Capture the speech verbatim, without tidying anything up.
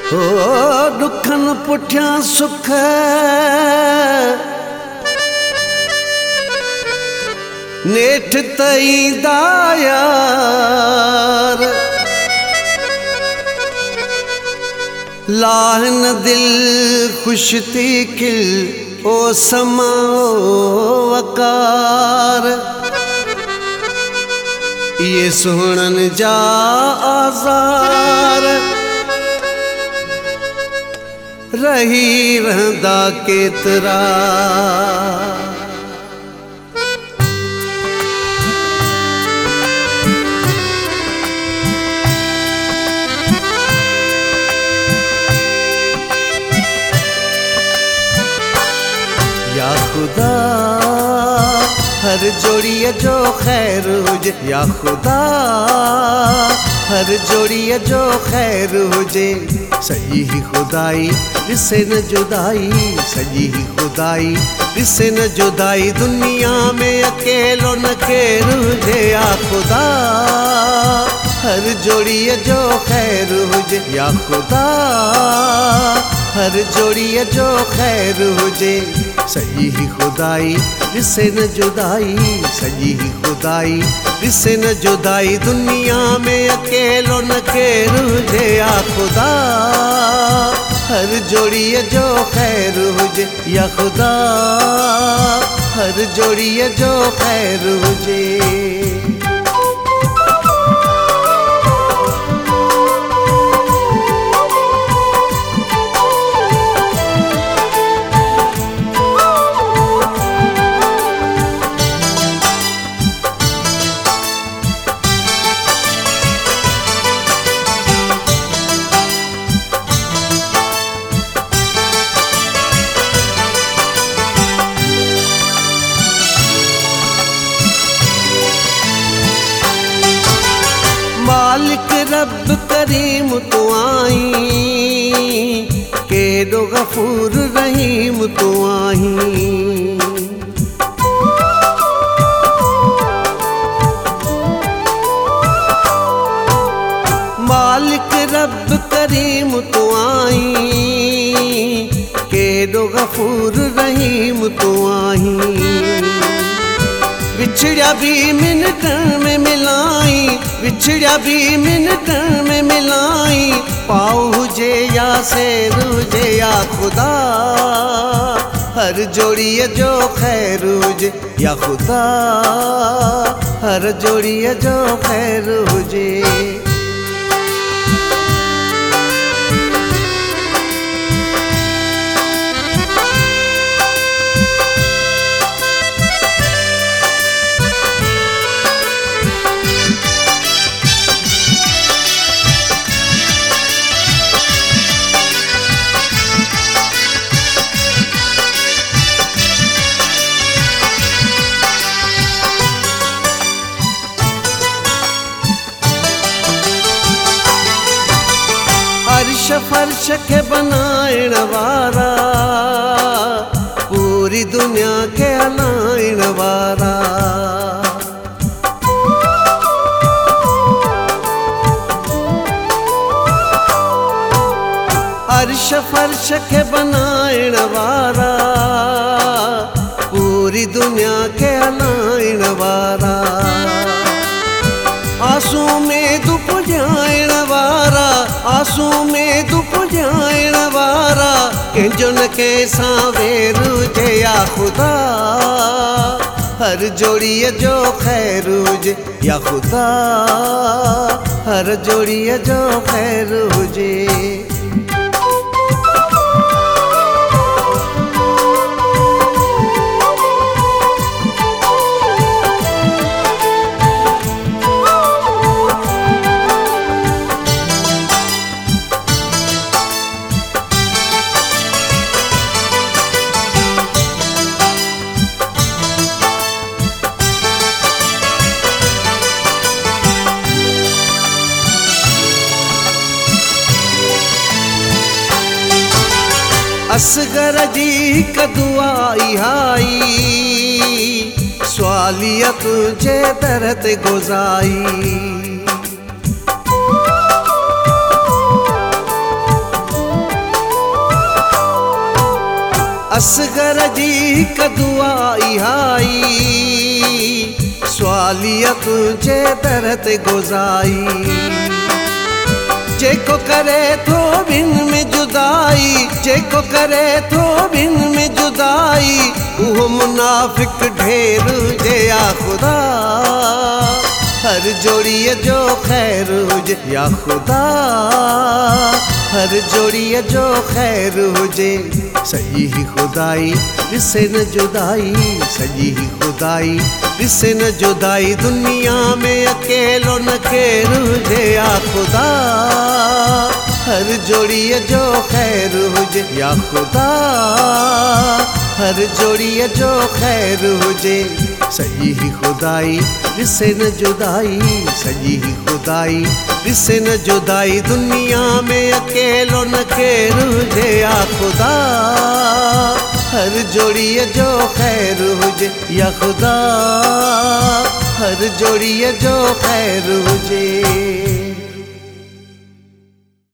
ओ दुखन पुठिया सुख नेठ तई दायार लाहन दिल खुश थी खिल ओ समा वकार ये सुहणन जा आज़ार रही रहंदा केतरा या खुदा हर जोड़िए जो खैर हुजे या खुदा हर जोड़िए जो खैर हुजे सही ही खुदाई जिससे न जुदाई सही ही खुदाई जिससे न जुदाई दुनिया में अकेलो न केर हुजे या खुदा हर जोड़िए जो खैर हुजे या खुदा हर जोड़िए जो खैर हुजे सही ही खुदाई जिससे न जुदाई सही ही खुदाई जिससे न जुदाई दुनिया में अकेलो न केर हुजे या खुदा हर जोड़िए जो खैर हुजे या खुदा हर जोड़िए जो खैर हुजे मालिक रब करीम तू आई केडो गफूर रहीम तू आई मालिक रब करीम तू आई केडो गफूर रहीम तू आई बिछड़ा भी मिनट में मिलाई बिछड़ा भी मिनट में मिलाई पाओ हुजे या शेर हुजे या खुदा हर जोड़िए जो खैर हुजे या खुदा हर जोड़िए जो खैर हुजे अर्श फर्श के बनाइण वारा पूरी दुनिया के हलाइण वारा अर्श फर्श के बनाइण वारा पूरी दुनिया के हलाइण वारा आंसू में तू पुजाइण वारा आंसू में तू पुजाइण वारा कंहिंजो न कंहिंसां वेर हुजे या खुदा हर जोड़िए जो खैर हुजे या खुदा हर जोड़िए जो खैर हुजे असगर जी कदुआ इहाई स्वालिया तुझे दर ते गुज़ाई असगर जी का दुआ इहाई स्वालिया तुझे दरत गुजाई जेको करे थो बिन में जुदाई जेको करे थो बिन में जुदाई वो मुनाफिक ढेर जे या खुदा हर जोड़ीअ जो खैर हुजे या खुदा हर जोड़ीअ जो खैर हुजे सॼी ही खुदाई ॾिसे न जुदाई सॼी ही खुदाई ॾिसे न जुदाई दुनिया में अकेलो न केरु हुजे या खुदा हर जोड़ीअ जो खैर हुजे या खुदा हर जोड़ीअ जो खैर हुजे सॼी ही खुदाई ॾिसे न जुदाई सॼी ही खुदाई ॾिसे न जुदाई दुनिया में अकेलो न केरु हुजे या खुदा हर जोड़ीअ जो खैर हुजे या खुदा हर जोड़ीअ जो खैर हुजे।